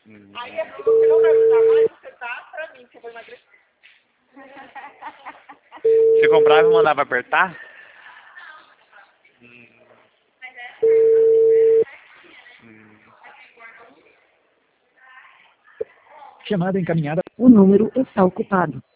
Aí é porque você não vai usar mais, você dá pra mim, que eu vou emagrecer. Você comprava e mandava apertar? Chamada encaminhada. O número está ocupado.